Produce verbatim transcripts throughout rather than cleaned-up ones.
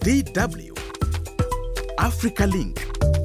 D W Africa Link.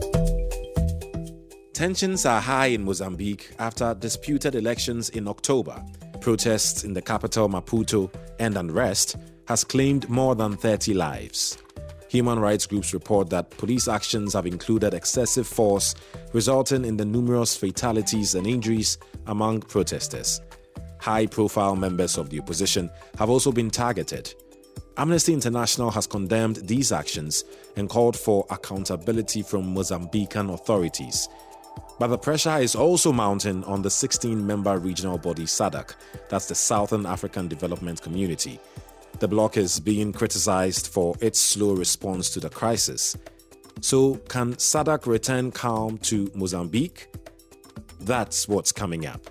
Tensions are high in Mozambique after disputed elections in October. Protests in the capital Maputo and unrest has claimed more than thirty lives. Human rights groups report that police actions have included excessive force, resulting in the numerous fatalities and injuries among protesters. High-profile members of the opposition have also been targeted. Amnesty International has condemned these actions and called for accountability from Mozambican authorities. But the pressure is also mounting on the sixteen-member regional body SADC, that's the Southern African Development Community. The bloc is being criticized for its slow response to the crisis. So, can SADC return calm to Mozambique? That's what's coming up.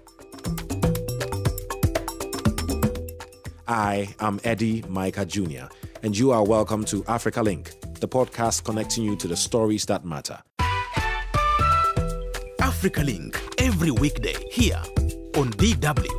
I am Eddie Micah Junior, and you are welcome to Africa Link, the podcast connecting you to the stories that matter. Africa Link, every weekday here on D W.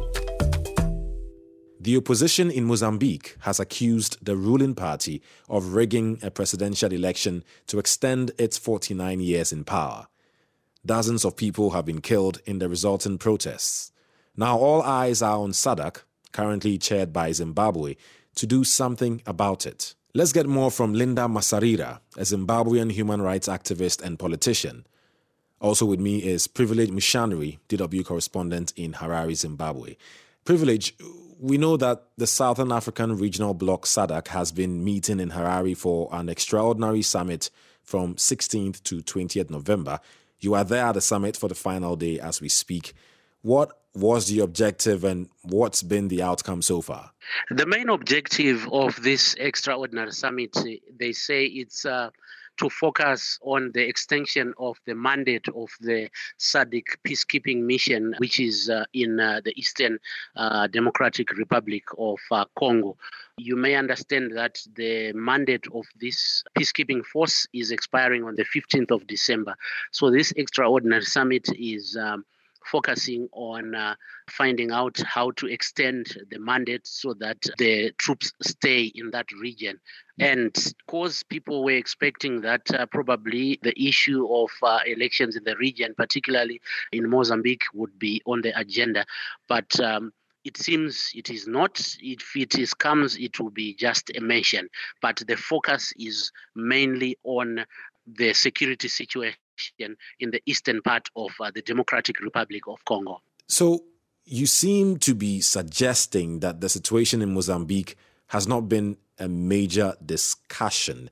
The opposition in Mozambique has accused the ruling party of rigging a presidential election to extend its forty-nine years in power. Dozens of people have been killed in the resulting protests. Now all eyes are on SADC, currently chaired by Zimbabwe, to do something about it. Let's get more from Linda Masarira, a Zimbabwean human rights activist and politician. Also with me is Privilege Mushanri, D W correspondent in Harare, Zimbabwe. Privilege, we know that the Southern African Regional Bloc SADC has been meeting in Harare for an extraordinary summit from sixteenth to twentieth November. You are there at the summit for the final day as we speak. What was the objective and what's been the outcome so far? The main objective of this extraordinary summit, they say it's uh, to focus on the extension of the mandate of the SADC peacekeeping mission, which is uh, in uh, the Eastern uh, Democratic Republic of uh, Congo. You may understand that the mandate of this peacekeeping force is expiring on the fifteenth of December. So this extraordinary summit is um, focusing on uh, finding out how to extend the mandate so that the troops stay in that region. And because people were expecting that uh, probably the issue of uh, elections in the region, particularly in Mozambique, would be on the agenda. But um, it seems it is not. If it is comes, it will be just a mention. But the focus is mainly on the security situation in the eastern part of uh, the Democratic Republic of Congo. So you seem to be suggesting that the situation in Mozambique has not been a major discussion.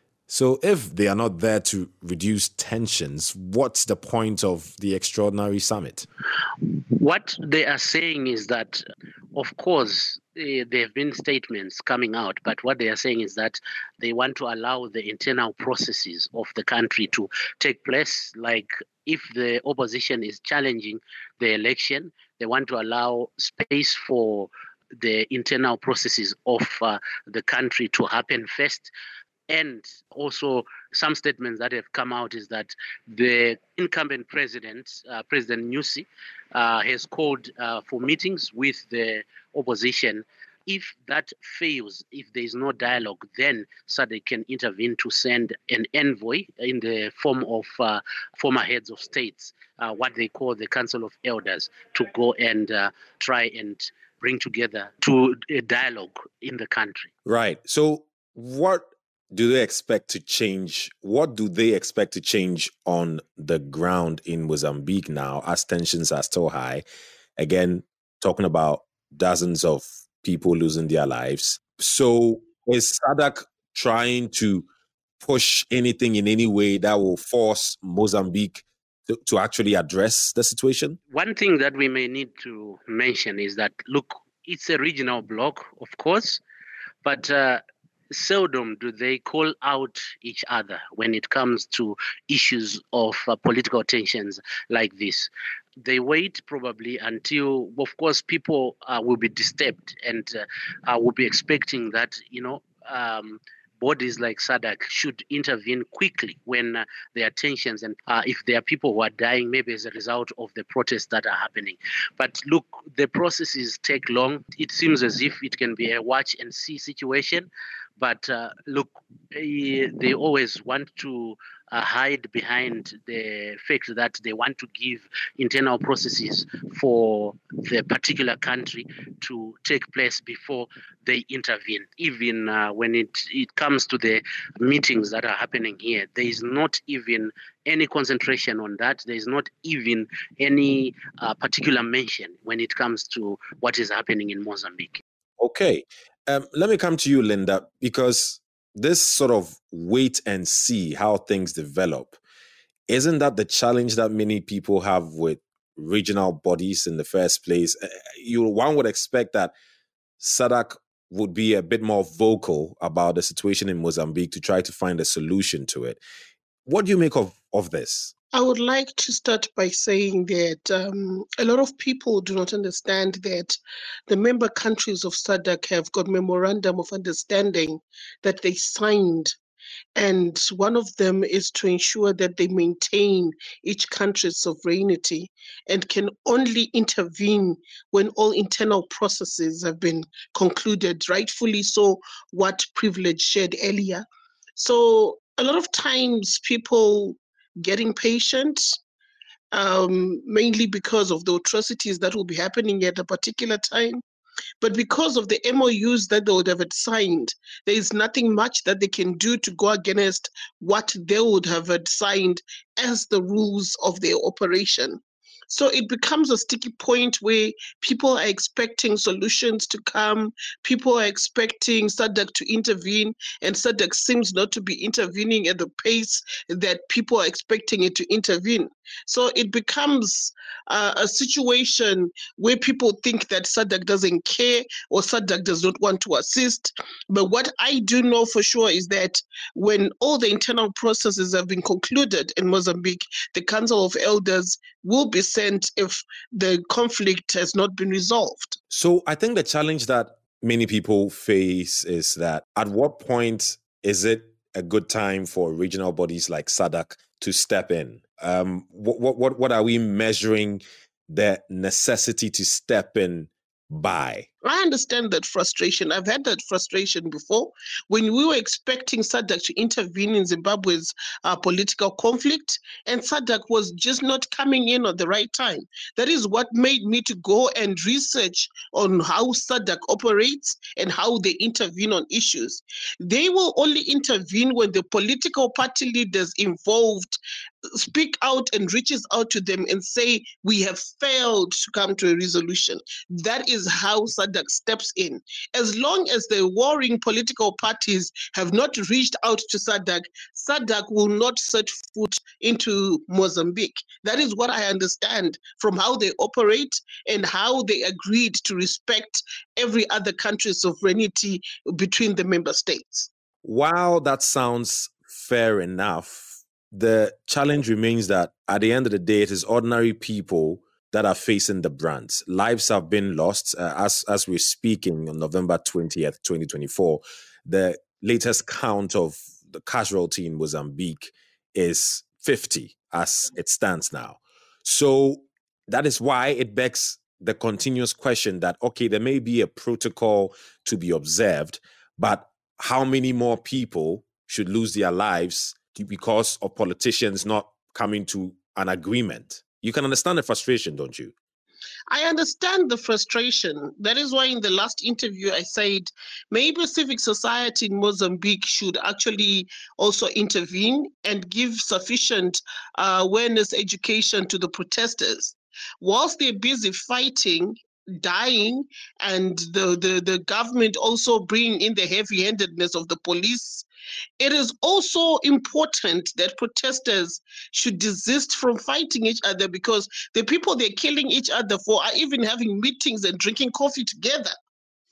So if they are not there to reduce tensions, what's the point of the extraordinary summit? What they are saying is that, of course, uh, there have been statements coming out, but what they are saying is that they want to allow the internal processes of the country to take place. Like if the opposition is challenging the election, they want to allow space for the internal processes of uh, the country to happen first. And also some statements that have come out is that the incumbent president, uh, President Nyusi, uh, has called uh, for meetings with the opposition. If that fails, if there is no dialogue, then SADC can intervene to send an envoy in the form of uh, former heads of states, uh, what they call the Council of Elders, to go and uh, try and bring together to a dialogue in the country. Right. So what do they expect to change? What do they expect to change on the ground in Mozambique now as tensions are still high? Again, talking about dozens of people losing their lives. So is SADC trying to push anything in any way that will force Mozambique to, to actually address the situation? One thing that we may need to mention is that, look, it's a regional bloc, of course, but uh, seldom do they call out each other when it comes to issues of uh, political tensions like this. They wait probably until, of course, people uh, will be disturbed and uh, uh, will be expecting that, you know, um, bodies like SADC should intervene quickly when uh, there are tensions and uh, if there are people who are dying, maybe as a result of the protests that are happening. But look, the processes take long. It seems as if it can be a watch and see situation. But uh, look, they always want to uh, hide behind the fact that they want to give internal processes for the particular country to take place before they intervene. Even uh, when it, it comes to the meetings that are happening here, there is not even any concentration on that. There is not even any uh, particular mention when it comes to what is happening in Mozambique. Okay. Um, let me come to you, Linda, because this sort of wait and see how things develop, isn't that the challenge that many people have with regional bodies in the first place? You, one would expect that SADC would be a bit more vocal about the situation in Mozambique to try to find a solution to it. What do you make of, of this? I would like to start by saying that um, a lot of people do not understand that the member countries of SADC have got memorandum of understanding that they signed. And one of them is to ensure that they maintain each country's sovereignty and can only intervene when all internal processes have been concluded, rightfully so, what Privilege shared earlier. So a lot of times people get impatient, um, mainly because of the atrocities that will be happening at a particular time. But because of the M O Us that they would have signed, there is nothing much that they can do to go against what they would have signed as the rules of their operation. So it becomes a sticky point where people are expecting solutions to come, people are expecting SADC to intervene, and SADC seems not to be intervening at the pace that people are expecting it to intervene. So it becomes uh, a situation where people think that SADC doesn't care or SADC does not want to assist. But what I do know for sure is that when all the internal processes have been concluded in Mozambique, the Council of Elders will be sent if the conflict has not been resolved. So I think the challenge that many people face is that at what point is it a good time for regional bodies like SADC to step in? Um, what, what, what are we measuring the necessity to step in by? I understand that frustration. I've had that frustration before. When we were expecting SADC to intervene in Zimbabwe's uh, political conflict, and SADC was just not coming in at the right time. That is what made me to go and research on how SADC operates and how they intervene on issues. They will only intervene when the political party leaders involved speak out and reaches out to them and say, we have failed to come to a resolution. That is how SADC steps in. As long as the warring political parties have not reached out to SADC, SADC will not set foot into Mozambique. That is what I understand from how they operate and how they agreed to respect every other country's sovereignty between the member states. While that sounds fair enough, the challenge remains that at the end of the day, it is ordinary people that are facing the brunt. Lives have been lost. Uh, as, as we're speaking on November twentieth, twenty twenty-four, the latest count of the casualty in Mozambique is fifty as it stands now. So that is why it begs the continuous question that, okay, there may be a protocol to be observed, but how many more people should lose their lives because of politicians not coming to an agreement? You can understand the frustration, don't you? I understand the frustration. That is why in the last interview I said maybe civic society in Mozambique should actually also intervene and give sufficient uh, awareness education to the protesters. Whilst they're busy fighting, dying, and the, the, the government also bringing in the heavy-handedness of the police, it is also important that protesters should desist from fighting each other, because the people they're killing each other for are even having meetings and drinking coffee together.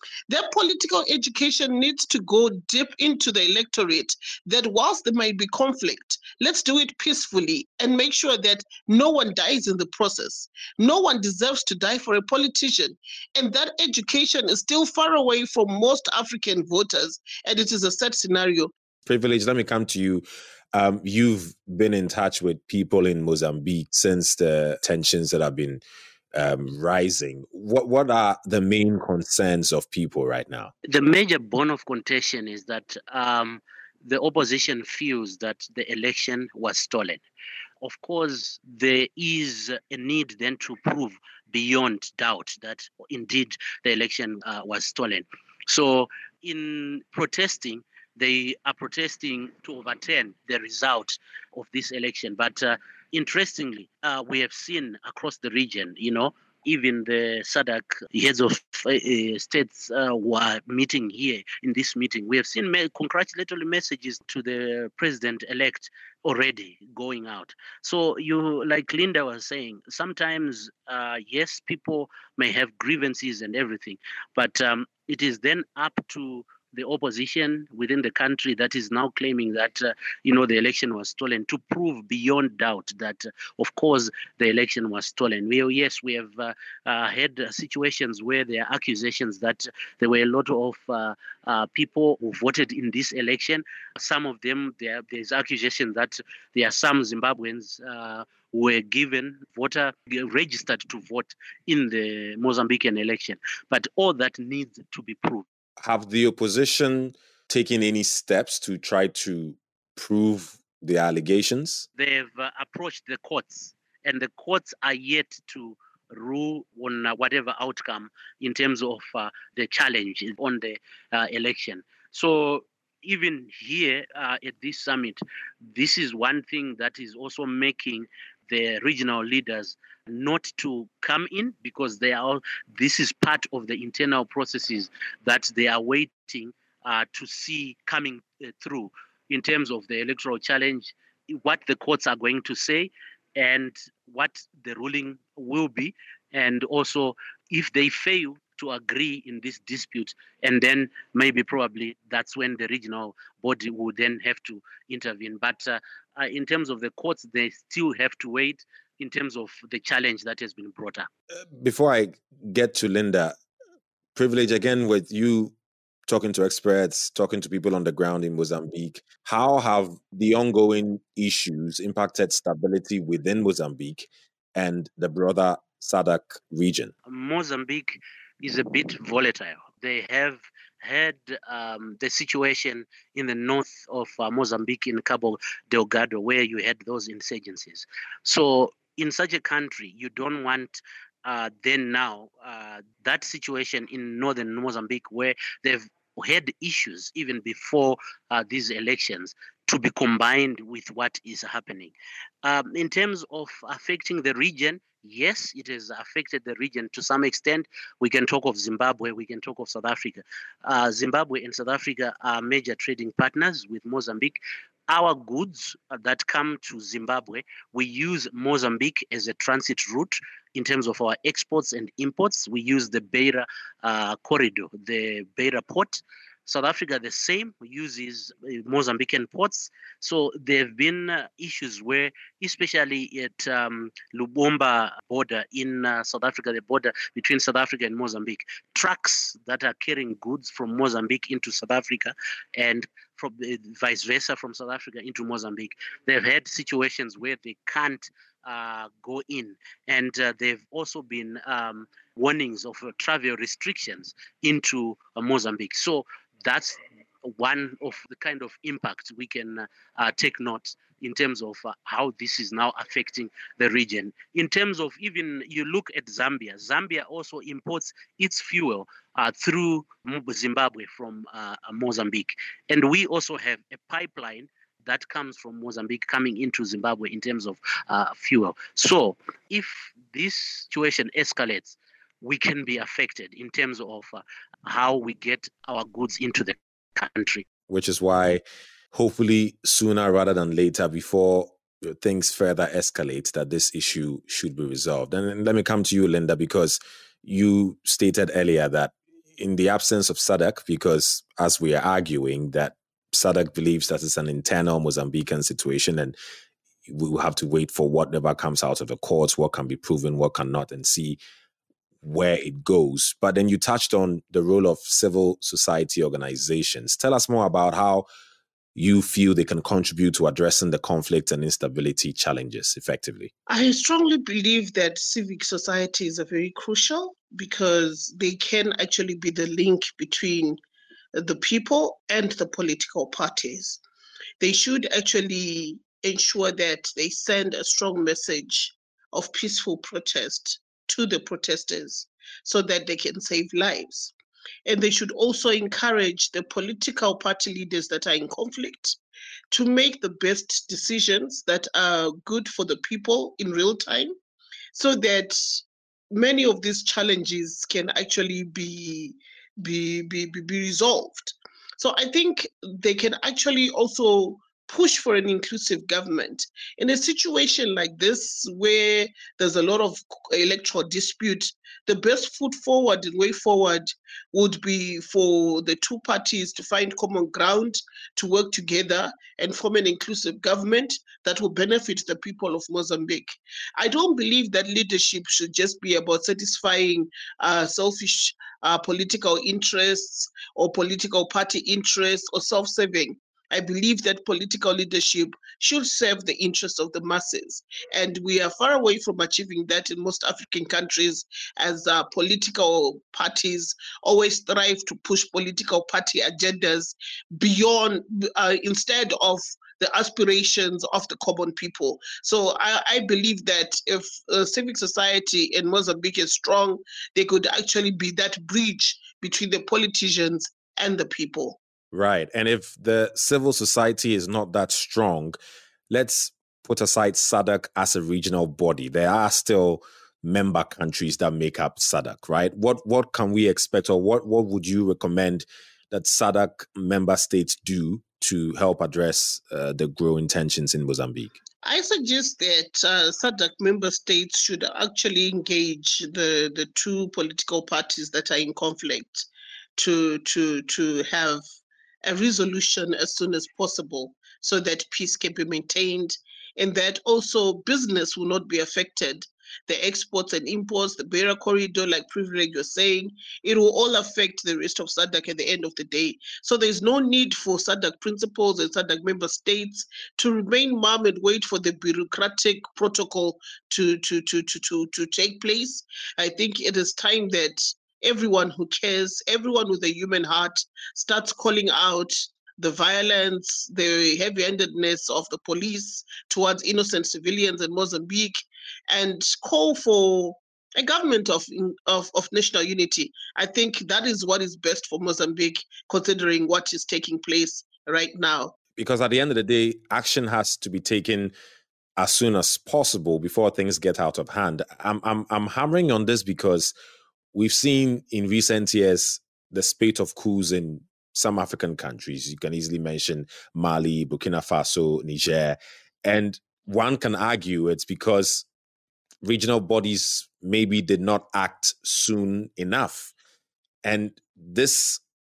Their political education needs to go deep into the electorate, that whilst there might be conflict, let's do it peacefully and make sure that no one dies in the process. No one deserves to die for a politician. And that education is still far away from most African voters, and it is a sad scenario. Privilege, let me come to you. Um, you've been in touch with people in Mozambique since the tensions that have been um, rising. What what are the main concerns of people right now? The major bone of contention is that um, the opposition feels that the election was stolen. Of course, there is a need then to prove beyond doubt that indeed the election uh, was stolen. So in protesting, they are protesting to overturn the result of this election. But uh, interestingly, uh, we have seen across the region, you know, even the S A D C heads of uh, states uh, were meeting here in this meeting. We have seen me- congratulatory messages to the president-elect already going out. So you, like Linda was saying, sometimes, uh, yes, people may have grievances and everything, but um, it is then up to the opposition within the country that is now claiming that, uh, you know, the election was stolen, to prove beyond doubt that, uh, of course, the election was stolen. We, yes, we have uh, uh, had uh, situations where there are accusations that there were a lot of uh, uh, people who voted in this election. Some of them, there, there's accusations that there are some Zimbabweans uh, were given voter registered to vote in the Mozambican election. But all that needs to be proved. Have the opposition taken any steps to try to prove the allegations? They've uh, approached the courts, and the courts are yet to rule on uh, whatever outcome in terms of uh, the challenge on the uh, election. So even here uh, at this summit, this is one thing that is also making the regional leaders not to come in, because they are all, this is part of the internal processes that they are waiting uh, to see coming uh, through in terms of the electoral challenge, what the courts are going to say and what the ruling will be, and also if they fail to agree in this dispute, and then maybe probably that's when the regional body will then have to intervene. But uh, uh, in terms of the courts, they still have to wait in terms of the challenge that has been brought up. Before I get to Linda, Privilege, again with you talking to experts, talking to people on the ground in Mozambique, how have the ongoing issues impacted stability within Mozambique and the broader S A D C region? Mozambique is a bit volatile. They have had um, the situation in the north of uh, Mozambique, in Cabo Delgado, where you had those insurgencies. So in such a country, you don't want uh, then now uh, that situation in northern Mozambique, where they've had issues even before uh, these elections, to be combined with what is happening. Um, in terms of affecting the region, yes, it has affected the region to some extent. We can talk of Zimbabwe, we can talk of South Africa. Uh, Zimbabwe and South Africa are major trading partners with Mozambique. Our goods that come to Zimbabwe, we use Mozambique as a transit route in terms of our exports and imports. We use the Beira uh, corridor, the Beira port. South Africa, the same, uses Mozambican ports. So there have been uh, issues where, especially at um, Lubomba border in uh, South Africa, the border between South Africa and Mozambique, trucks that are carrying goods from Mozambique into South Africa and from uh, vice versa from South Africa into Mozambique, they've had situations where they can't uh, go in. And uh, they've also been um, warnings of uh, travel restrictions into uh, Mozambique. So that's one of the kind of impact we can uh, uh, take note in terms of uh, how this is now affecting the region. In terms of even, you look at Zambia, Zambia also imports its fuel uh, through Zimbabwe from uh, Mozambique. And we also have a pipeline that comes from Mozambique coming into Zimbabwe in terms of uh, fuel. So if this situation escalates, we can be affected in terms of uh, how we get our goods into the country. Which is why, hopefully sooner rather than later, before things further escalate, that this issue should be resolved. And let me come to you, Linda, because you stated earlier that in the absence of SADC, because as we are arguing that SADC believes that it's an internal Mozambican situation and we will have to wait for whatever comes out of the courts, what can be proven, what cannot, and see where it goes. But then you touched on the role of civil society organizations. Tell us more about how you feel they can contribute to addressing the conflict and instability challenges effectively. I strongly believe that civic societies are very crucial because they can actually be the link between the people and the political parties. They should actually ensure that they send a strong message of peaceful protest to the protesters so that they can save lives. And they should also encourage the political party leaders that are in conflict to make the best decisions that are good for the people in real time so that many of these challenges can actually be, be, be, be, be resolved. So I think they can actually also push for an inclusive government. In a situation like this, where there's a lot of electoral dispute, the best foot forward and way forward would be for the two parties to find common ground, to work together and form an inclusive government that will benefit the people of Mozambique. I don't believe that leadership should just be about satisfying uh, selfish uh, political interests or political party interests or self-serving. I believe that political leadership should serve the interests of the masses. And we are far away from achieving that in most African countries, as uh, political parties always strive to push political party agendas beyond, uh, instead of the aspirations of the common people. So I, I believe that if uh, civic society in Mozambique is strong, they could actually be that bridge between the politicians and the people. Right. And if the civil society is not that strong, let's put aside SADC as a regional body. There are still member countries that make up SADC, right? What what can we expect, or what, what would you recommend that SADC member states do to help address uh, the growing tensions in Mozambique? I suggest that uh, SADC member states should actually engage the, the two political parties that are in conflict to to to have a resolution as soon as possible so that peace can be maintained and that also business will not be affected. The exports and imports, the Beira corridor, like Privilege was saying, it will all affect the rest of SADC at the end of the day. So there's no need for SADC principals and SADC member states to remain mum and wait for the bureaucratic protocol to, to, to, to, to, to take place. I think it is time that everyone who cares, everyone with a human heart starts calling out the violence, the heavy-handedness of the police towards innocent civilians in Mozambique, and call for a government of, of, of national unity. I think that is what is best for Mozambique, considering what is taking place right now. Because at the end of the day, action has to be taken as soon as possible before things get out of hand. I'm I'm I'm hammering on this because we've seen in recent years the spate of coups in some African countries. You can easily mention Mali, Burkina Faso, Niger. And one can argue it's because regional bodies maybe did not act soon enough. And this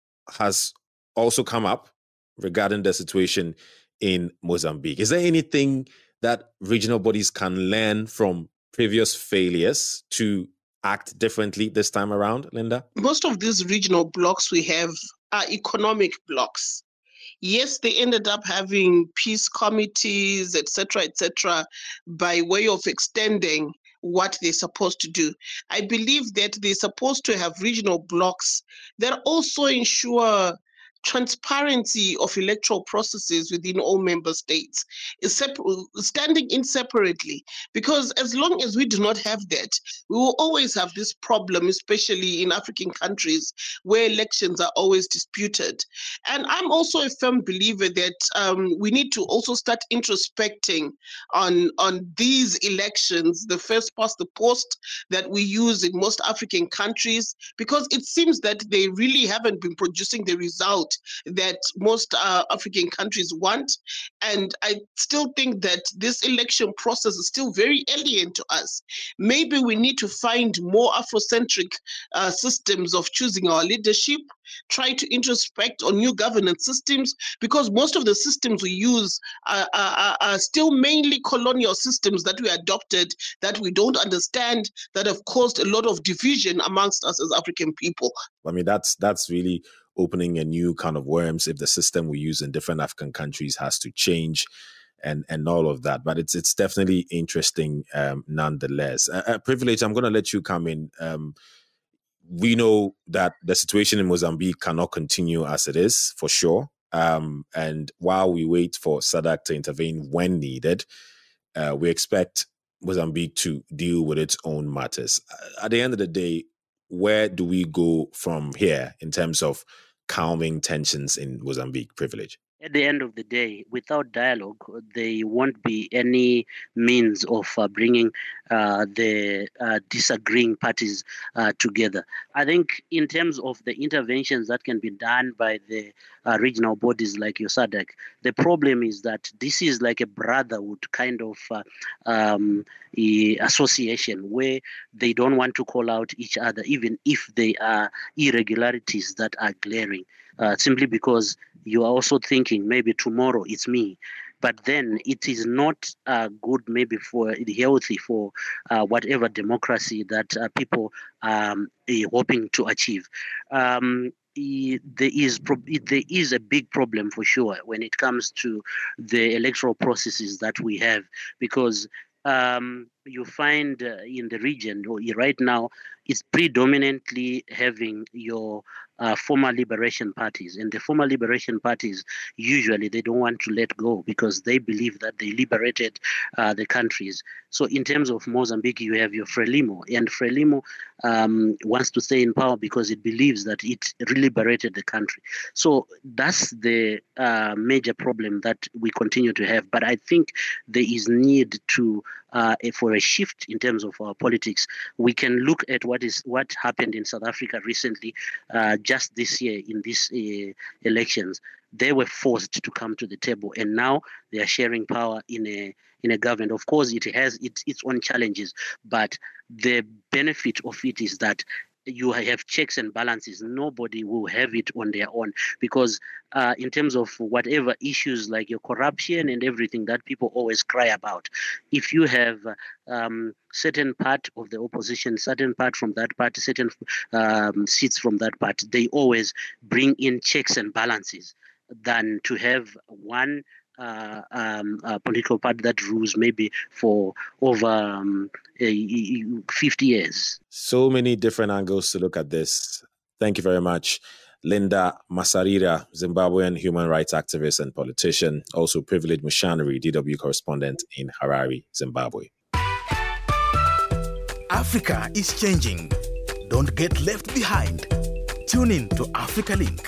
has also come up regarding the situation in Mozambique. Is there anything that regional bodies can learn from previous failures to act differently this time around, Linda? Most of these regional blocks we have are economic blocks. Yes, they ended up having peace committees, et cetera, et cetera, by way of extending what they're supposed to do. I believe that they're supposed to have regional blocks that also ensure transparency of electoral processes within all member states is separ- standing in separately, because as long as we do not have that, we will always have this problem, especially in African countries where elections are always disputed. And I'm also a firm believer that um, we need to also start introspecting on, on these elections, the first past the post that we use in most African countries, because it seems that they really haven't been producing the result that most uh, African countries want. And I still think that this election process is still very alien to us. Maybe we need to find more Afrocentric uh, systems of choosing our leadership, try to introspect on new governance systems, because most of the systems we use are, are, are still mainly colonial systems that we adopted, that we don't understand, that have caused a lot of division amongst us as African people. I mean, that's that's really opening a new kind of worms if the system we use in different African countries has to change and and all of that. But it's it's definitely interesting um, nonetheless. Uh, uh, Privilege, I'm going to let you come in. Um, we know that the situation in Mozambique cannot continue as it is, for sure. Um, and while we wait for SADC to intervene when needed, uh, we expect Mozambique to deal with its own matters. At the end of the day, where do we go from here in terms of calming tensions in Mozambique? Privilege. At the end of the day, without dialogue, there won't be any means of uh, bringing uh, the uh, disagreeing parties uh, together. I think in terms of the interventions that can be done by the uh, regional bodies like your SADC, the problem is that this is like a brotherhood kind of uh, um, association where they don't want to call out each other, even if they are irregularities that are glaring, uh, simply because you are also thinking maybe tomorrow it's me. But then it is not uh, good maybe for healthy for uh, whatever democracy that uh, people um, are hoping to achieve. Um, there is there is a big problem for sure when it comes to the electoral processes that we have, because um, you find uh, in the region right now it's predominantly having your uh, former liberation parties, and the former liberation parties usually they don't want to let go because they believe that they liberated uh, the countries. So in terms of Mozambique, you have your Frelimo, and Frelimo um, wants to stay in power because it believes that it liberated the country. So that's the uh, major problem that we continue to have. But I think there is need to uh, for a shift in terms of our politics. We can look at what is what happened in South Africa recently, uh, just this year in these uh, elections. They were forced to come to the table, and now they are sharing power in a in a government. Of course, it has its its own challenges, but the benefit of it is that you have checks and balances. Nobody will have it on their own, because uh, in terms of whatever issues like your corruption and everything that people always cry about, if you have um, certain part of the opposition, certain part from that party, certain um, seats from that party, they always bring in checks and balances than to have one Uh, um, uh, political party that rules maybe for over um, uh, fifty years. So many different angles to look at this. Thank you very much. Linda Masarira, Zimbabwean human rights activist and politician, also Privilege Mushanari, D W correspondent in Harare, Zimbabwe. Africa is changing. Don't get left behind. Tune in to Africa Link.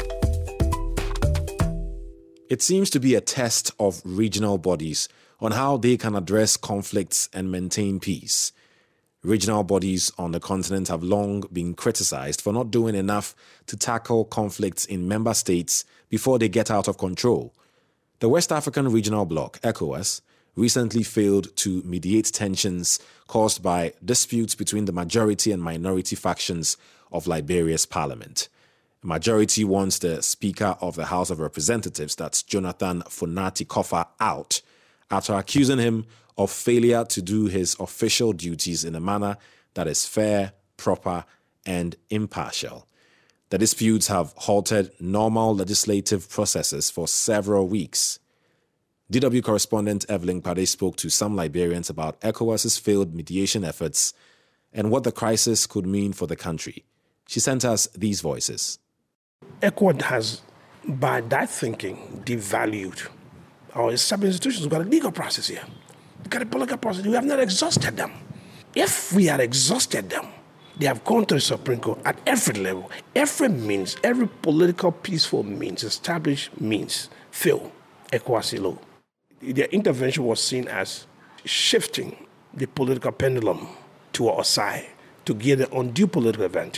It seems to be a test of regional bodies on how they can address conflicts and maintain peace. Regional bodies on the continent have long been criticized for not doing enough to tackle conflicts in member states before they get out of control. The West African Regional Bloc, ECOWAS, recently failed to mediate tensions caused by disputes between the majority and minority factions of Liberia's parliament. Majority wants the Speaker of the House of Representatives, that's Jonathan Funati Kofa, out after accusing him of failure to do his official duties in a manner that is fair, proper, and impartial. The disputes have halted normal legislative processes for several weeks. D W correspondent Evelyn Pade spoke to some Liberians about ECOWAS's failed mediation efforts and what the crisis could mean for the country. She sent us these voices. ECOWAS has, by that thinking, devalued our established institutions. We've got a legal process here. We've got a political process. We have not exhausted them. If we had exhausted them, they have gone to the Supreme Court at every level. Every means, every political peaceful means, established means, fail ECOWAS law. Their intervention was seen as shifting the political pendulum to our side to get an undue political advantage.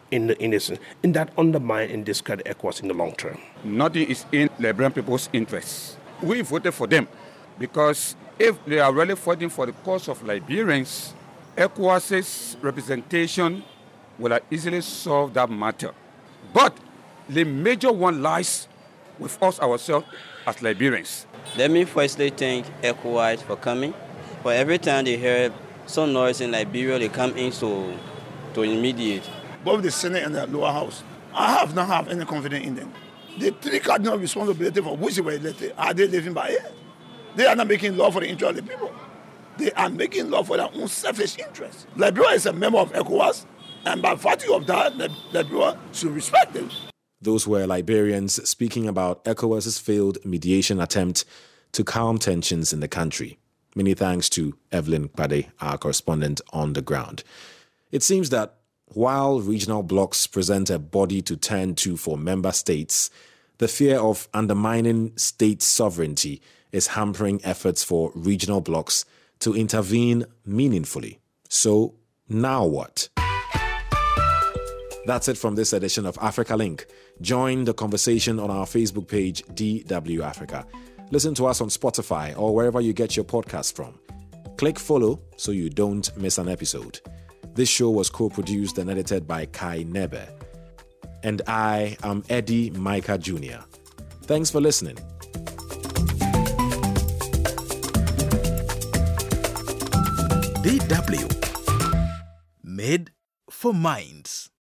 in the innocent, in that undermine and discredit ECOWAS in the long term. Nothing is in Liberian people's interests. We voted for them because if they are really fighting for the cause of Liberians, ECOWAS's representation will have easily solve that matter. But the major one lies with us ourselves as Liberians. Let me firstly thank ECOWAS for coming. For every time they hear some noise in Liberia, they come in to, to mediate. Both the Senate and the lower house, I have not have any confidence in them. The three cardinal responsibility for which they were elected, are they living by it? They are not making law for the interest of the people. They are making law for their own selfish interests. Liberia is a member of ECOWAS, and by virtue of that, Liberia should respect them. Those were Liberians speaking about ECOWAS's failed mediation attempt to calm tensions in the country. Many thanks to Evelyn Pade, our correspondent on the ground. It seems that while regional blocs present a body to turn to for member states, the fear of undermining state sovereignty is hampering efforts for regional blocs to intervene meaningfully. So, now what? That's it from this edition of Africa Link. Join the conversation on our Facebook page, D W Africa. Listen to us on Spotify or wherever you get your podcast from. Click follow so you don't miss an episode. This show was co-produced and edited by Kai Nebe. And I am Eddie Micah Junior Thanks for listening. D W. Made for minds.